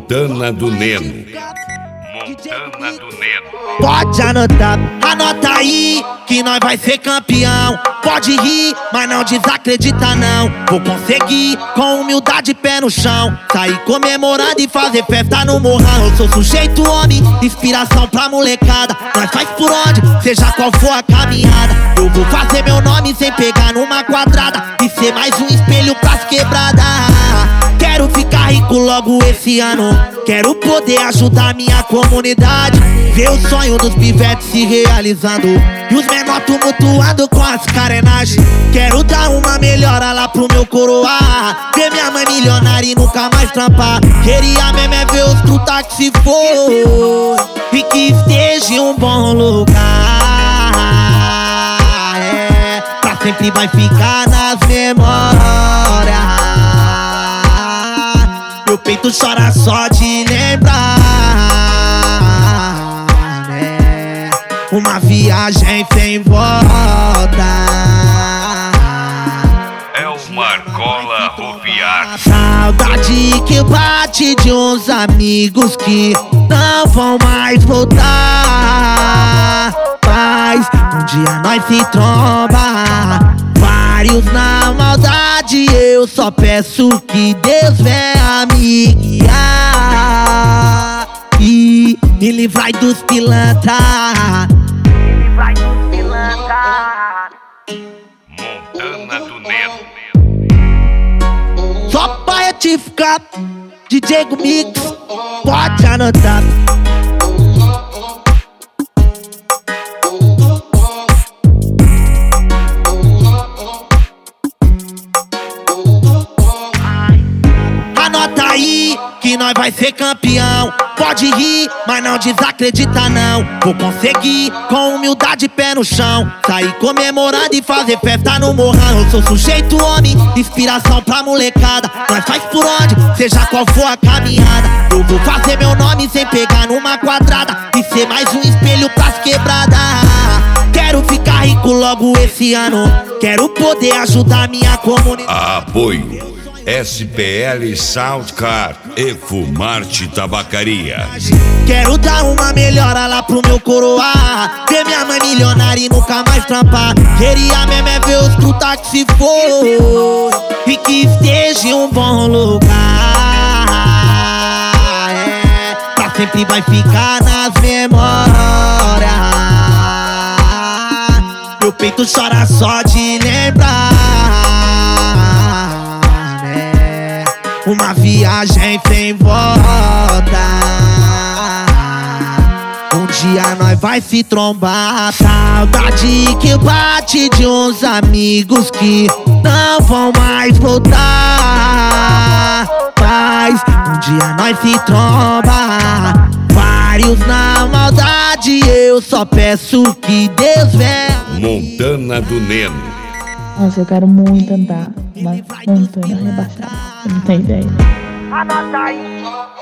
Montana do Neno. Montana do Neno. Pode anotar, anota aí que nós vai ser campeão. Pode rir, mas não desacredita não. Vou conseguir, com humildade, pé no chão. Sair comemorando e fazer festa no morrão. Eu sou sujeito homem, inspiração pra molecada. Nós faz por onde, seja qual for a caminhada. Eu vou fazer meu nome sem pegar numa quadrada e ser mais um espelho pras quebradas. Quero ficar rico logo esse ano. Quero poder ajudar minha comunidade. Ver o sonho dos pivetes se realizando e os menor tumultuando com as carenagens. Quero dar uma melhora lá pro meu coroar. Ver minha mãe milionária e nunca mais trampar. Queria mesmo é ver os truta que se for e que esteja em um bom lugar. Pra sempre vai ficar nas memórias. Meu peito chora só de lembrar, né? Uma viagem sem volta. É o Marcola Roviar. Saudade que bate de uns amigos que não vão mais voltar. Mas um dia nós se tromba, vários na maldade. Eu só peço que Deus venha me guiar e me livrai dos pilantra. Montana do Neno. Só pra retificar, DJ Mix, pode anotar. Anota aí que nós vai ser campeão. Pode rir, mas não desacredita não. Vou conseguir, com humildade, pé no chão. Sair comemorando e fazer festa no morrão. Eu sou sujeito homem, inspiração pra molecada. Nós faz por onde, seja qual for a caminhada. Eu vou fazer meu nome sem pegar numa quadrada e ser mais um espelho pras quebradas. Quero ficar rico logo esse ano. Quero poder ajudar minha comunidade. Apoio SPL Soundcar e Fumarte Tabacaria. Quero dar uma melhora lá pro meu coroar. Ver minha mãe milionária e nunca mais trampar. Queria mesmo é ver os truta que se for e que esteja em um bom lugar. Pra sempre vai ficar nas memórias. Meu peito chora só de lembrar, né? Uma viagem sem volta. Um dia nós vai se trombar. Saudade que bate de uns amigos que não vão mais voltar. Mas um dia nós se tromba, vários na maldade. Eu só peço que Deus venha. Montana do Neno. Nossa, eu quero muito andar uma montanha rebaixada. Você não tem ideia. Anota aí.